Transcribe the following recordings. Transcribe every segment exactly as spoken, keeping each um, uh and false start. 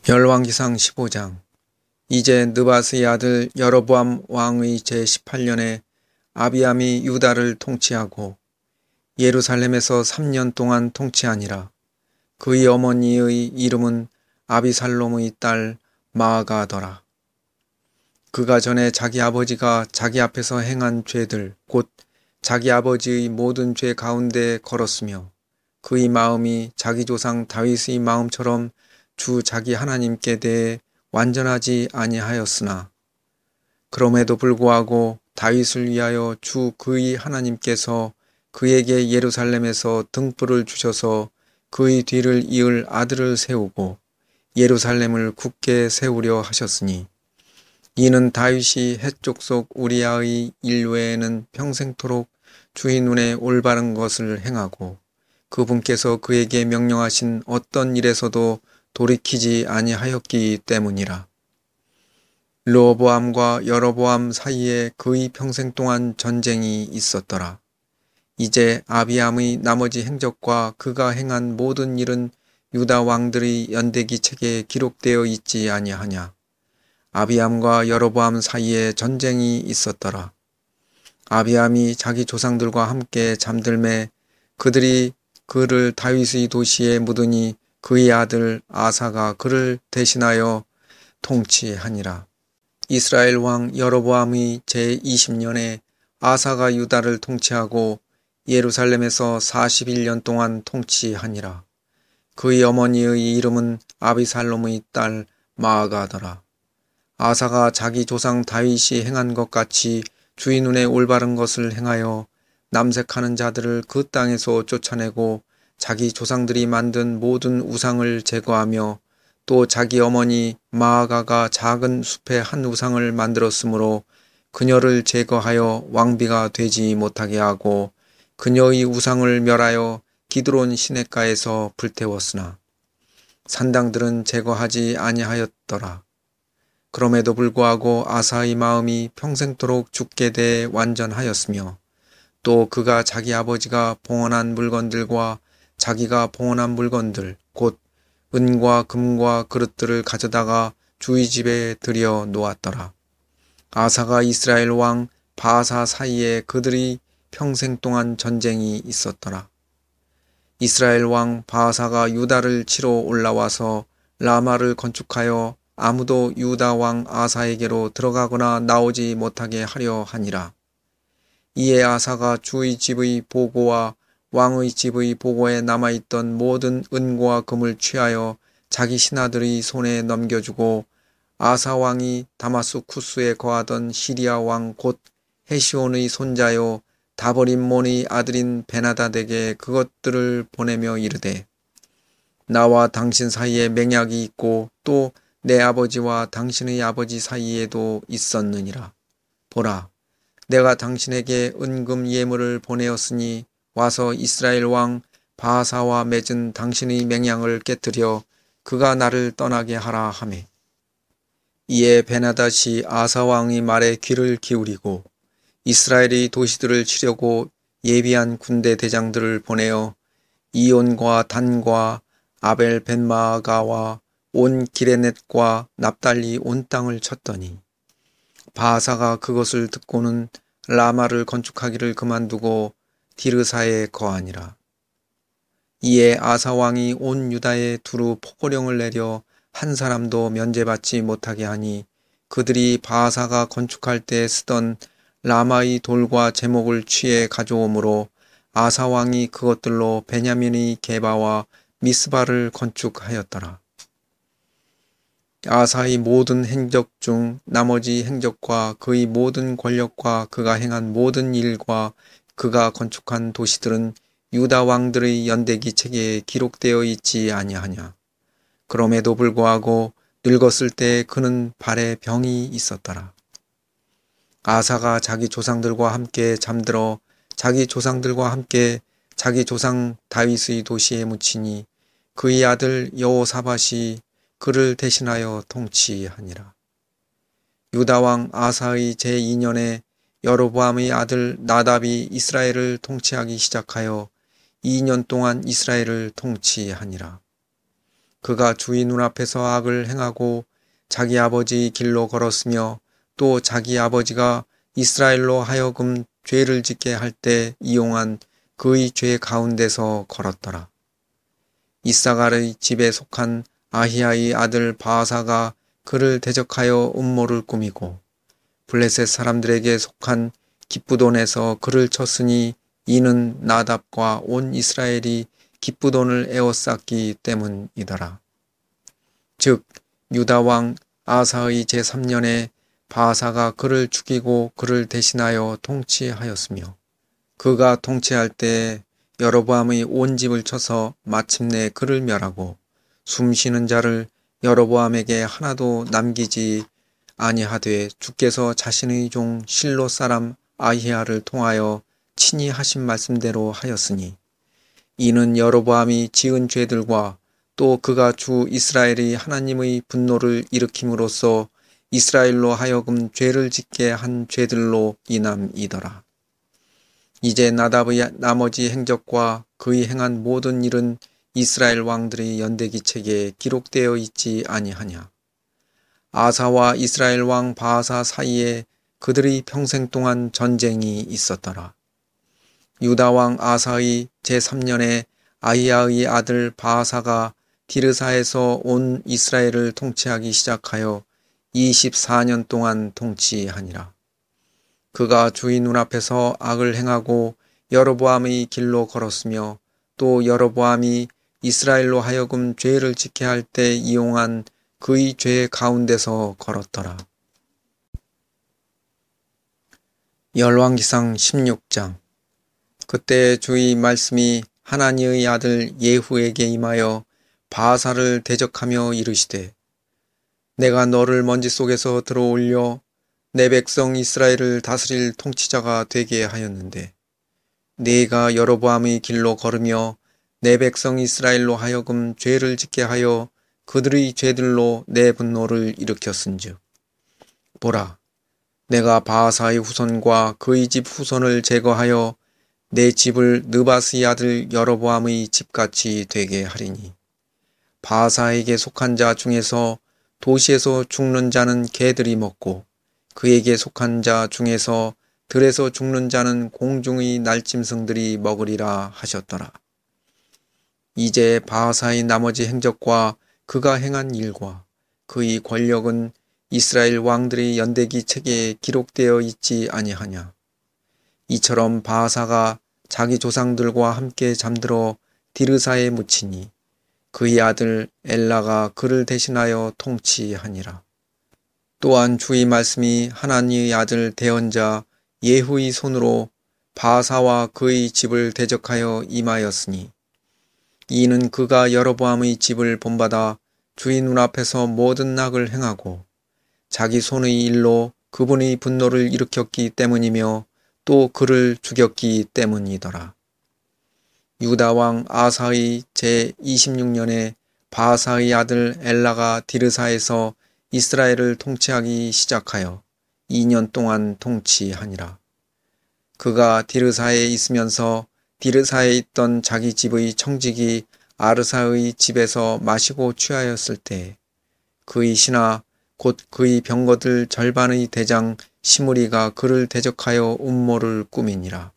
열왕기상 십오 장. 이제 느바스의 아들 여로보암 왕의 제십팔 년에 아비암이 유다를 통치하고 예루살렘에서 삼 년 동안 통치하니라. 그의 어머니의 이름은 아비살롬의 딸 마아가더라. 그가 전에 자기 아버지가 자기 앞에서 행한 죄들 곧 자기 아버지의 모든 죄 가운데 걸었으며 그의 마음이 자기 조상 다윗의 마음처럼 주 자기 하나님께 대해 완전하지 아니하였으나 그럼에도 불구하고 다윗을 위하여 주 그의 하나님께서 그에게 예루살렘에서 등불을 주셔서 그의 뒤를 이을 아들을 세우고 예루살렘을 굳게 세우려 하셨으니 이는 다윗이 헷 족속 우리아의 일 외에는 평생토록 주의 눈에 올바른 것을 행하고 그분께서 그에게 명령하신 어떤 일에서도 돌이키지 아니하였기 때문이라. 르호보암과 여로보암 사이에 그의 평생 동안 전쟁이 있었더라. 이제 아비암의 나머지 행적과 그가 행한 모든 일은 유다 왕들의 연대기 책에 기록되어 있지 아니하냐. 아비암과 여로보암 사이에 전쟁이 있었더라. 아비암이 자기 조상들과 함께 잠들매 그들이 그를 다윗의 도시에 묻으니 그의 아들 아사가 그를 대신하여 통치하니라. 이스라엘 왕 여로보암의 제이십 년에 아사가 유다를 통치하고 예루살렘에서 사십일 년 동안 통치하니라. 그의 어머니의 이름은 아비살롬의 딸 마아가더라. 아사가 자기 조상 다윗이 행한 것 같이 주의 눈에 올바른 것을 행하여 남색하는 자들을 그 땅에서 쫓아내고 자기 조상들이 만든 모든 우상을 제거하며 또 자기 어머니 마아가가 작은 숲에 한 우상을 만들었으므로 그녀를 제거하여 왕비가 되지 못하게 하고 그녀의 우상을 멸하여 기드론 시냇가에서 불태웠으나 산당들은 제거하지 아니하였더라. 그럼에도 불구하고 아사의 마음이 평생토록 주께 대해 완전하였으며 또 그가 자기 아버지가 봉헌한 물건들과 자기가 봉헌한 물건들 곧 은과 금과 그릇들을 가져다가 주의 집에 들여 놓았더라. 아사가 이스라엘 왕 바아사 사이에 그들이 평생 동안 전쟁이 있었더라. 이스라엘 왕 바아사가 유다를 치러 올라와서 라마를 건축하여 아무도 유다 왕 아사에게로 들어가거나 나오지 못하게 하려 하니라. 이에 아사가 주의 집의 보고와 왕의 집의 보고에 남아있던 모든 은과 금을 취하여 자기 신하들의 손에 넘겨주고 아사 왕이 다마스쿠스에 거하던 시리아 왕 곧 헤시온의 손자요 다버림몬의 아들인 베나다에게 그것들을 보내며 이르되 나와 당신 사이에 맹약이 있고 또 내 아버지와 당신의 아버지 사이에도 있었느니라. 보라, 내가 당신에게 은금 예물을 보내었으니 와서 이스라엘 왕 바아사와 맺은 당신의 맹약을 깨뜨려 그가 나를 떠나게 하라 하매. 이에 베나닷이 아사 왕의 말에 귀를 기울이고 이스라엘의 도시들을 치려고 예비한 군대 대장들을 보내어 이온과 단과 아벨 벳마아가와 온 기레넷과 납달리 온 땅을 쳤더니 바아사가 그것을 듣고는 라마를 건축하기를 그만두고 디르사에 거하니라. 이에 아사 왕이 온 유다에 두루 포고령을 내려 한 사람도 면제받지 못하게 하니 그들이 바아사가 건축할 때 쓰던 라마의 돌과 제목을 취해 가져오므로 아사 왕이 그것들로 베냐민의 게바와 미스바를 건축하였더라. 아사의 모든 행적 중 나머지 행적과 그의 모든 권력과 그가 행한 모든 일과 그가 건축한 도시들은 유다 왕들의 연대기 책에 기록되어 있지 아니하냐. 그럼에도 불구하고 늙었을 때 그는 발에 병이 있었더라. 아사가 자기 조상들과 함께 잠들어 자기 조상들과 함께 자기 조상 다윗의 도시에 묻히니 그의 아들 여호사밧이 그를 대신하여 통치하니라. 유다 왕 아사의 제이 년에 여로보암의 아들 나답이 이스라엘을 통치하기 시작하여 이 년 동안 이스라엘을 통치하니라. 그가 주의 눈앞에서 악을 행하고 자기 아버지 길로 걸었으며 또 자기 아버지가 이스라엘로 하여금 죄를 짓게 할 때 이용한 그의 죄 가운데서 걸었더라. 이사갈의 집에 속한 아히야의 아들 바아사가 그를 대적하여 음모를 꾸미고 블레셋 사람들에게 속한 기쁘돈에서 그를 쳤으니 이는 나답과 온 이스라엘이 기쁘돈을 에워쌌기 때문이더라. 즉 유다 왕 아사의 제삼 년에 바아사가 그를 죽이고 그를 대신하여 통치하였으며 그가 통치할 때 여로보암의 온 집을 쳐서 마침내 그를 멸하고 숨쉬는 자를 여로보암에게 하나도 남기지 아니하되 주께서 자신의 종 실로 사람 아히야를 통하여 친히 하신 말씀대로 하였으니 이는 여로보암이 지은 죄들과 또 그가 주 이스라엘의 하나님의 분노를 일으킴으로써 이스라엘로 하여금 죄를 짓게 한 죄들로 인함이더라. 이제 나답의 나머지 행적과 그의 행한 모든 일은 이스라엘 왕들의 연대기 책에 기록되어 있지 아니하냐. 아사와 이스라엘 왕 바아사 사이에 그들의 평생 동안 전쟁이 있었더라. 유다 왕 아사의 제삼 년에 아히야의 아들 바아사가 디르사에서 온 이스라엘을 통치하기 시작하여 이십사 년 동안 통치하니라. 그가 주의 눈앞에서 악을 행하고 여로보암의 길로 걸었으며 또 여로보암이 이스라엘로 하여금 죄를 짓게 할 때 이용한 그의 죄 가운데서 걸었더라. 열왕기상 십육 장. 그때 주의 말씀이 하나니의 아들 예후에게 임하여 바아사를 대적하며 이르시되 내가 너를 먼지 속에서 들어올려 내 백성 이스라엘을 다스릴 통치자가 되게 하였는데 네가 여로보암의 길로 걸으며 내 백성 이스라엘로 하여금 죄를 짓게 하여 그들의 죄들로 내 분노를 일으켰은즉 보라 내가 바아사의 후손과 그의 집 후손을 제거하여 내 집을 느바스의 아들 여로보암의 집같이 되게 하리니 바아사에게 속한 자 중에서 도시에서 죽는 자는 개들이 먹고 그에게 속한 자 중에서 들에서 죽는 자는 공중의 날짐승들이 먹으리라 하셨더라. 이제 바아사의 나머지 행적과 그가 행한 일과 그의 권력은 이스라엘 왕들의 연대기 책에 기록되어 있지 아니하냐. 이처럼 바아사가 자기 조상들과 함께 잠들어 디르사에 묻히니 그의 아들 엘라가 그를 대신하여 통치하니라. 또한 주의 말씀이 하나니의 아들 대언자 예후의 손으로 바아사와 그의 집을 대적하여 임하였으니 이는 그가 여로보암의 집을 본받아 주의 눈앞에서 모든 악을 행하고 자기 손의 일로 그분의 분노를 일으켰기 때문이며 또 그를 죽였기 때문이더라. 유다 왕 아사의 제이십육 년에 바아사의 아들 엘라가 디르사에서 이스라엘을 통치하기 시작하여 이 년 동안 통치하니라. 그가 디르사에 있으면서 디르사에 있던 자기 집의 청직이 아르사의 집에서 마시고 취하였을 때 그의 신하 곧 그의 병거들 절반의 대장 시므리가 그를 대적하여 음모를 꾸미니라.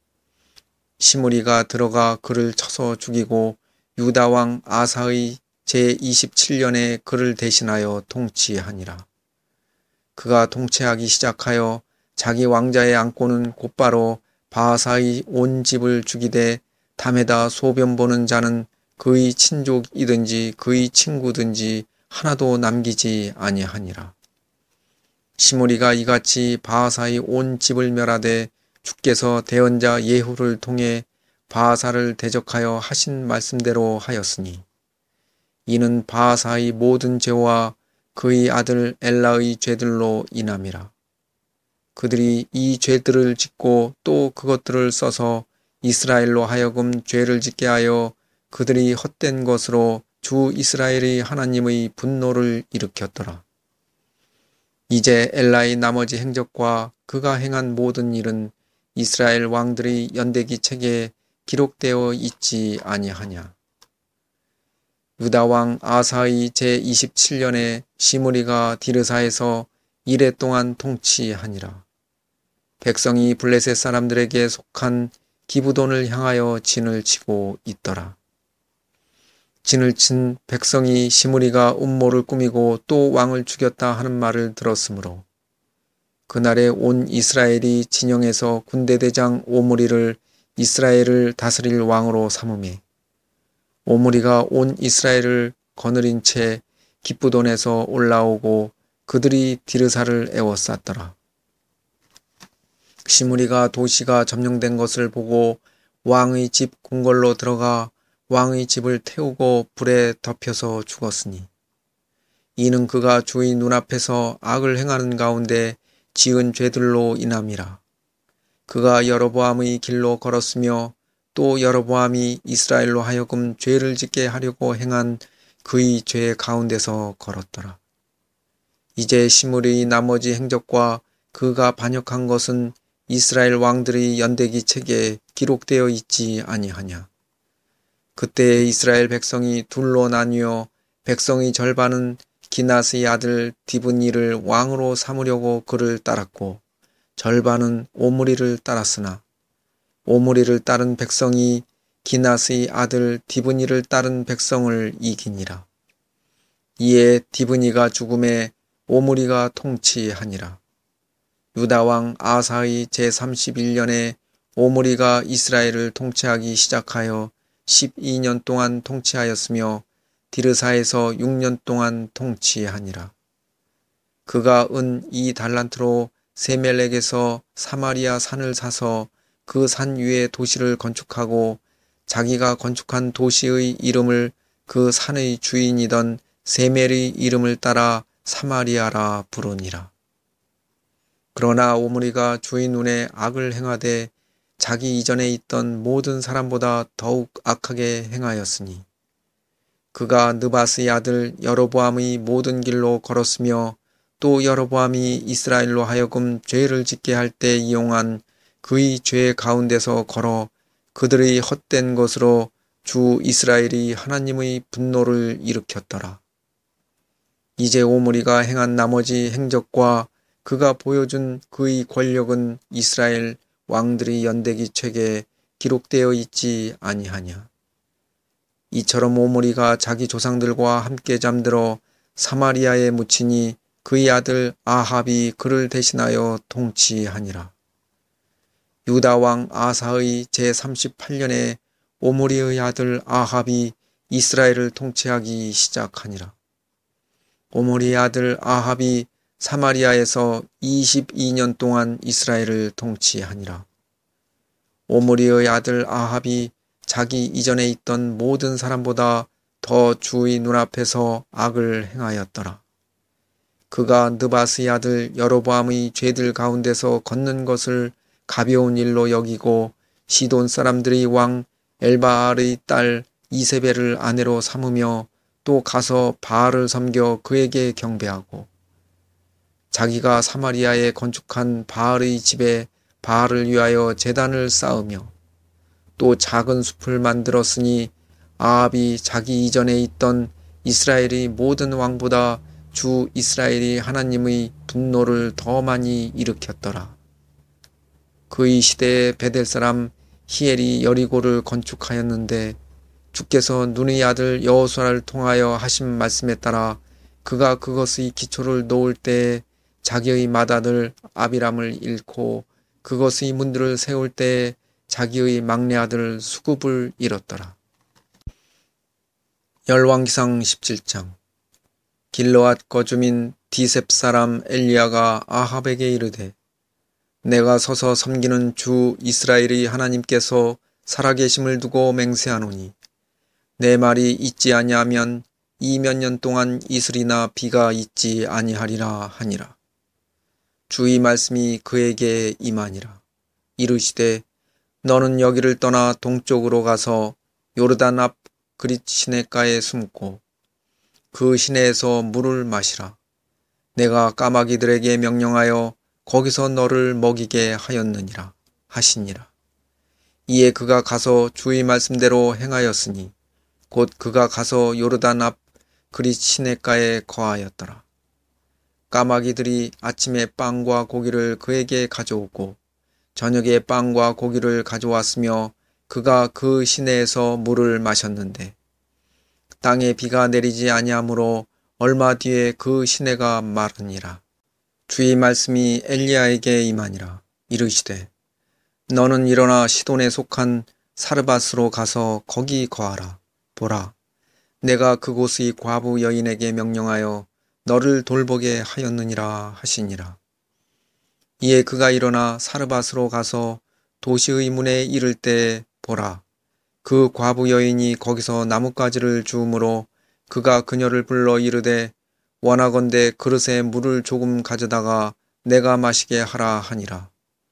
시므리가 들어가 그를 쳐서 죽이고 유다 왕 아사의 제이십칠 년에 그를 대신하여 통치하니라. 그가 통치하기 시작하여 자기 왕자에 앉고는 곧바로 바아사의 온 집을 죽이되 담에다 소변 보는 자는 그의 친족이든지 그의 친구든지 하나도 남기지 아니하니라. 시므리가 이같이 바아사의 온 집을 멸하되 주께서 대언자 예후를 통해 바아사를 대적하여 하신 말씀대로 하였으니 이는 바아사의 모든 죄와 그의 아들 엘라의 죄들로 인함이라. 그들이 이 죄들을 짓고 또 그것들을 써서 이스라엘로 하여금 죄를 짓게 하여 그들이 헛된 것으로 주 이스라엘의 하나님의 분노를 일으켰더라. 이제 엘라의 나머지 행적과 그가 행한 모든 일은 이스라엘 왕들의 연대기 책에 기록되어 있지 아니하냐. 유다왕 아사의 제이십칠 년에 시므리가 디르사에서 이래 동안 통치하니라. 백성이 블레셋 사람들에게 속한 기브돈을 향하여 진을 치고 있더라. 진을 친 백성이 시므리가 음모를 꾸미고 또 왕을 죽였다 하는 말을 들었으므로 그날에 온 이스라엘이 진영에서 군대대장 오므리를 이스라엘을 다스릴 왕으로 삼으매 오므리가 온 이스라엘을 거느린 채 기브돈에서 올라오고 그들이 디르사를 에워쌌더라. 시므리가 도시가 점령된 것을 보고 왕의 집 궁궐로 들어가 왕의 집을 태우고 불에 덮여서 죽었으니 이는 그가 주의 눈앞에서 악을 행하는 가운데 지은 죄들로 인함이라. 그가 여로보암의 길로 걸었으며 또 여로보암이 이스라엘로 하여금 죄를 짓게 하려고 행한 그의 죄 가운데서 걸었더라. 이제 시므리의 나머지 행적과 그가 반역한 것은 이스라엘 왕들의 연대기 책에 기록되어 있지 아니하냐. 그때 이스라엘 백성이 둘로 나뉘어 백성의 절반은 기낫의 아들 디브니를 왕으로 삼으려고 그를 따랐고 절반은 오므리를 따랐으나 오므리를 따른 백성이 기낫의 아들 디브니를 따른 백성을 이기니라. 이에 디브니가 죽음에 오므리가 통치하니라. 유다왕 아사의 제삼십일 년에 오므리가 이스라엘을 통치하기 시작하여 십이 년 동안 통치하였으며 디르사에서 육 년 동안 통치하니라. 그가 은 이 달란트로 세멜렉에서 사마리아 산을 사서 그 산 위에 도시를 건축하고 자기가 건축한 도시의 이름을 그 산의 주인이던 세멜의 이름을 따라 사마리아라 부르니라. 그러나 오므리가 주의 눈에 악을 행하되 자기 이전에 있던 모든 사람보다 더욱 악하게 행하였으니 그가 느밧의 아들 여로보암의 모든 길로 걸었으며 또 여로보암이 이스라엘로 하여금 죄를 짓게 할 때 이용한 그의 죄 가운데서 걸어 그들의 헛된 것으로 주 이스라엘이 하나님의 분노를 일으켰더라. 이제 오므리가 행한 나머지 행적과 그가 보여준 그의 권력은 이스라엘 왕들의 연대기 책에 기록되어 있지 아니하냐. 이처럼 오므리가 자기 조상들과 함께 잠들어 사마리아에 묻히니 그의 아들 아합이 그를 대신하여 통치하니라. 유다 왕 아사의 제삼십팔 년에 오므리의 아들 아합이 이스라엘을 통치하기 시작하니라. 오므리의 아들 아합이 사마리아에서 이십이 년 동안 이스라엘을 통치하니라. 오므리의 아들 아합이 자기 이전에 있던 모든 사람보다 더 주의 눈앞에서 악을 행하였더라. 그가 느밧의 아들 여로보암의 죄들 가운데서 걷는 것을 가벼운 일로 여기고 시돈 사람들의 왕 엘바알의 딸 이세벨을 아내로 삼으며 또 가서 바알을 섬겨 그에게 경배하고 자기가 사마리아에 건축한 바알의 집에 바알을 위하여 제단을 쌓으며 또 작은 숲을 만들었으니 아합이 자기 이전에 있던 이스라엘의 모든 왕보다 주 이스라엘이 하나님의 분노를 더 많이 일으켰더라. 그의 시대에 베델 사람 히엘이 여리고를 건축하였는데 주께서 눈의 아들 여호수아를 통하여 하신 말씀에 따라 그가 그것의 기초를 놓을 때에 자기의 맏아들 아비람을 잃고 그것의 문들을 세울 때에 자기의 막내 아들 수굽을 잃었더라. 열왕기상 십칠 장. 길르앗 거주민 디셉 사람 엘리야가 아합에게 이르되 내가 서서 섬기는 주 이스라엘의 하나님께서 살아계심을 두고 맹세하노니 내 말이 있지 아니하면 이 몇 년 동안 이슬이나 비가 있지 아니하리라 하니라. 주의 말씀이 그에게 임하니라. 이르시되 너는 여기를 떠나 동쪽으로 가서 요르단 앞 그릿 시내가에 숨고 그 시내에서 물을 마시라. 내가 까마귀들에게 명령하여 거기서 너를 먹이게 하였느니라 하시니라. 이에 그가 가서 주의 말씀대로 행하였으니 곧 그가 가서 요르단 앞 그릿 시냇가에 거하였더라. 까마귀들이 아침에 빵과 고기를 그에게 가져오고 저녁에 빵과 고기를 가져왔으며 그가 그 시내에서 물을 마셨는데 땅에 비가 내리지 아니하므로 얼마 뒤에 그 시내가 마르니라. 주의 말씀이 엘리야에게 임하니라. 이르시되 너는 일어나 시돈에 속한 사르밧으로 가서 거기 거하라. 보라, 내가 그곳의 과부 여인에게 명령하여 너를 돌보게 하였느니라 하시니라. 이에 그가 일어나 사르밧으로 가서 도시의 문에 이를 때 보라, 그 과부 여인이 거기서 나뭇가지를 주우므로 그가 그녀를 불러 이르되 원하건대 그릇에 물을 조금 가져다가 내가 마시게 하라 하니라.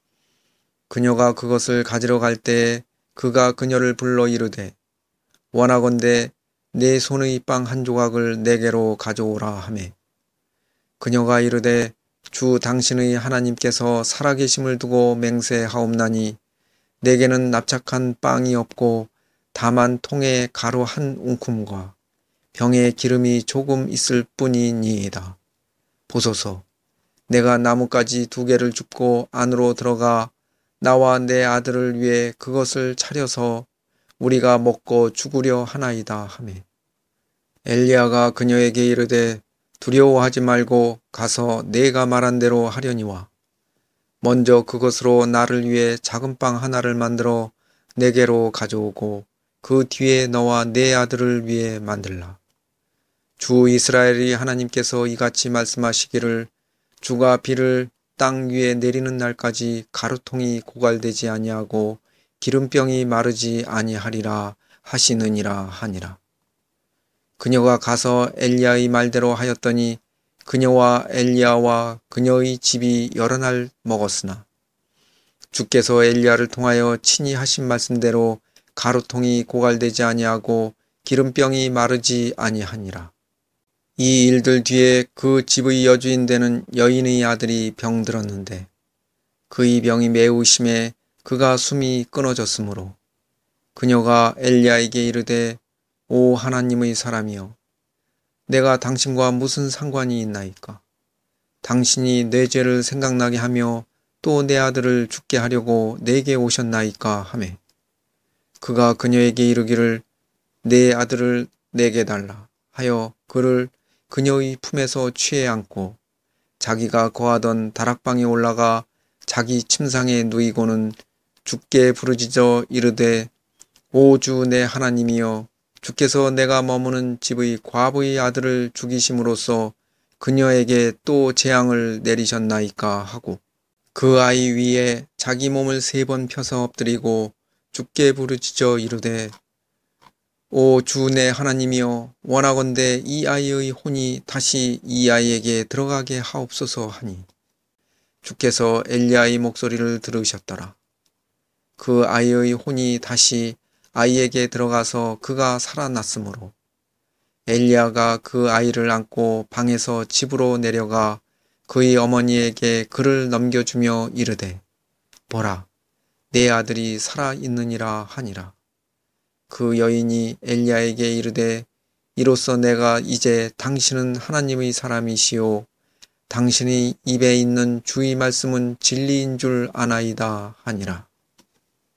그녀가 그것을 가지러 갈 때에 그가 그녀를 불러 이르되 원하건대 내 손의 빵 한 조각을 내게로 가져오라 하매 그녀가 이르되 주 당신의 하나님께서 살아계심을 두고 맹세하옵나니 내게는 납작한 빵이 없고 다만 통에 가루 한 웅큼과 병에 기름이 조금 있을 뿐이니이다. 보소서, 내가 나뭇가지 두 개를 줍고 안으로 들어가 나와 내 아들을 위해 그것을 차려서 우리가 먹고 죽으려 하나이다 하매 엘리야가 그녀에게 이르되 두려워하지 말고 가서 내가 말한 대로 하려니와 먼저 그것으로 나를 위해 작은 빵 하나를 만들어 내게로 가져오고 그 뒤에 너와 내 아들을 위해 만들라. 주 이스라엘의 하나님께서 이같이 말씀하시기를 주가 비를 땅 위에 내리는 날까지 가루통이 고갈되지 아니하고 기름병이 마르지 아니하리라 하시느니라 하니라. 그녀가 가서 엘리야의 말대로 하였더니 그녀와 엘리야와 그녀의 집이 여러 날 먹었으나 주께서 엘리야를 통하여 친히 하신 말씀대로 가루통이 고갈되지 아니하고 기름병이 마르지 아니하니라. 이 일들 뒤에 그 집의 여주인 되는 여인의 아들이 병들었는데 그의 병이 매우 심해 그가 숨이 끊어졌으므로 그녀가 엘리야에게 이르되 오 하나님의 사람이여, 내가 당신과 무슨 상관이 있나이까? 당신이 내 죄를 생각나게 하며 또 내 아들을 죽게 하려고 내게 오셨나이까 하매 그가 그녀에게 이르기를 내 아들을 내게 달라 하여 그를 그녀의 품에서 취해 안고 자기가 거하던 다락방에 올라가 자기 침상에 누이고는 주께 부르짖어 이르되 오 주 내 하나님이여, 주께서 내가 머무는 집의 과부의 아들을 죽이심으로써 그녀에게 또 재앙을 내리셨나이까 하고 그 아이 위에 자기 몸을 세 번 펴서 엎드리고 주께 부르짖어 이르되 오 주 내 하나님이여, 원하건대 이 아이의 혼이 다시 이 아이에게 들어가게 하옵소서 하니 주께서 엘리야의 목소리를 들으셨더라. 그 아이의 혼이 다시 아이에게 들어가서 그가 살아났으므로 엘리야가 그 아이를 안고 방에서 집으로 내려가 그의 어머니에게 그를 넘겨주며 이르되 보라, 내 아들이 살아있느니라 하니라. 그 여인이 엘리야에게 이르되 이로써 내가 이제 당신은 하나님의 사람이시오, 당신의 입에 있는 주의 말씀은 진리인 줄 아나이다 하니라.